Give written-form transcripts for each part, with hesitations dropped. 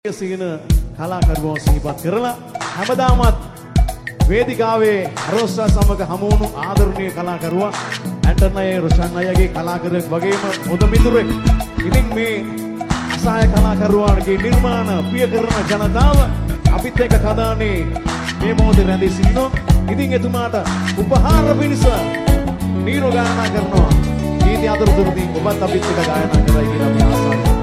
සීන කලාකරුවෝ සිහිපත් කරලා හැමදාමත් වේදිකාවේ අරෝස්සා සමග හමු වුණු ආදරණීය කලාකරුවා ඇන්ටන් අය රොෂන් අයගේ කලාකරුවෙක් වගේම හොඳ මිතුරෙක්. ඉතින් මේ අසහාය කලාකරුවාගේ නිර්මාණ ප්‍රිය කරන ජනතාව අපිත් එක්ක කදානේ මේ මොහොතේ රැඳී සිටිනවා. ඉතින් එතුමාට උපහාර පිණිස නීරෝ ගායනා කරනවා. ගීත අතරතුරදී ඔබත් අපිත් එක්ක ගායනා කරයි කියලා අපි ආශා කරනවා.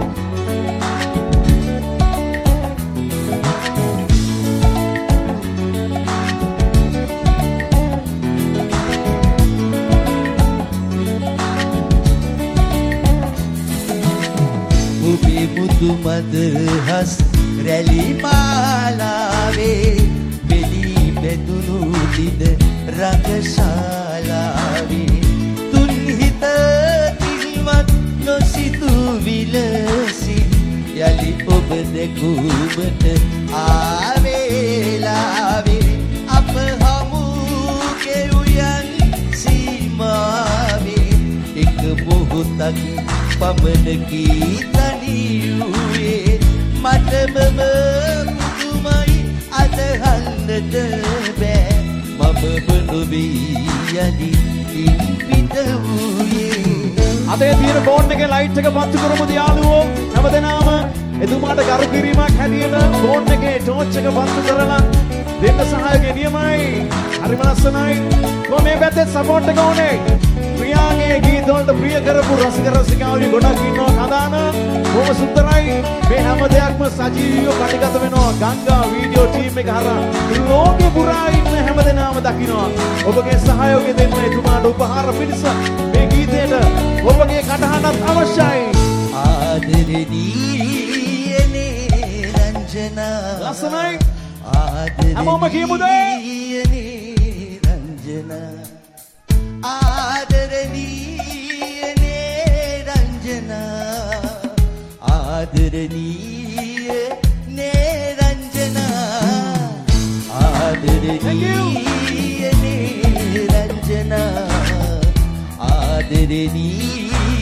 මුතු මදහස් රැලි මාලාවේ වෙලි බෙදුණු දින රඟශාලාවේ තුන් හිත කිල්වත් නොසිතු විලසින් යලි ඔබ දෙකුමට ආවේලාවේ අප හමු කෙවුයන් සීමාවේ එක මොහොතක් පමණකි තනියුවේ මටමම පුදුමයි අදහන්නට බෑ මම බොනොවී යලි ඉන්පිට වූයේ. අදේ තියෙන ෆෝන් එකේ ලයිට් එක පත්තු කරමුද යාළුවෝ හැමදෙනාම එතුමාට ගරු කිරීමක් හැටියට ෆෝන් එකේ ටෝච් එක පත්තු කරලා දෙන්න සහායකේ නියමයි. හරිම ලස්සනයි. කොහොම මේ පැත්තේ සපෝට් එක ඕනේ. ප්‍රියාගේ ගීත වලට ප්‍රිය කරපු රසික රසිකාවලිය ගොඩක් ඉන්නවා කදාන. බොහොම සුන්දරයි. මේ හැම දෙයක්ම සජීවීව කටගත වෙනවා. ගංගා වීඩියෝ ටීම් එක හරහා ලෝකෙ පුරා ඉන්න හැමදෙනාම දකින්නවා. ඔබගේ සහයෝගය දෙන්න එතුමාට උපහාර පිණිස මේ ගීතයට ඔබගේ කටහඬත් අවශ්‍යයි. ආදරණීයනේ රංජනා ලස්සනයි. හැමෝම කියමුද? රංජනා ආදරණීයනේ රංජනා ආදරණීයනේ රංජනා ආදරණීයනේ රංජනා ආදරණීය